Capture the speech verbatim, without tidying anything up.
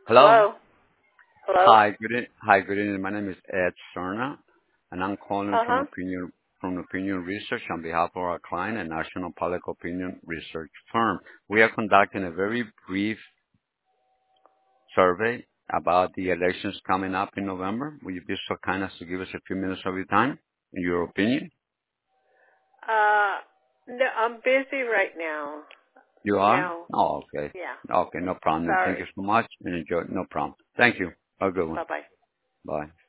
Hello. Hello? Hello? Hi, good e- hi, good evening. My name is Ed Serna, and I'm calling from Uh-huh. Opinion from Opinion Research on behalf of our client, a national public opinion research firm. We are conducting a very brief survey about the elections coming up in November. Will you be so kind as to give us a few minutes of your time, in your opinion? Uh, no, I'm busy right now. You are? Now, Oh, okay. yeah. Okay, no problem. Then thank you Sorry. so much and enjoy. No problem. Thank you. Have a good one. Bye-bye. Bye.